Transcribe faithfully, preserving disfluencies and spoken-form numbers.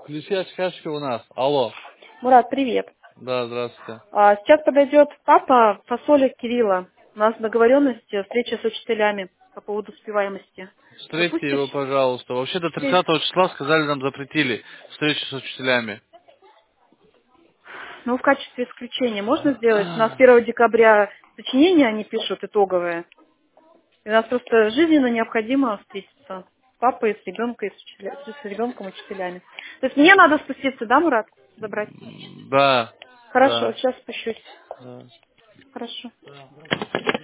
Включи очкашки у нас. Алло. Мурат, привет. Да, здравствуйте. А, сейчас подойдет папа Фасоля Кирилла. У нас договоренность, э, встреча с учителями по поводу успеваемости. Встретьте его, Допустишь? пожалуйста. Вообще до Встреч. тридцатого числа сказали, нам запретили встречу с учителями. Ну, в качестве исключения можно сделать? У нас первого декабря сочинения они пишут итоговые. И у нас просто жизненно необходимо встретиться с папой, с ребенком, и с, учителя- с ребенком и учителями. То есть мне надо спуститься, да, Мурат, забрать? Да, Хорошо, да, сейчас спущусь. да. Хорошо.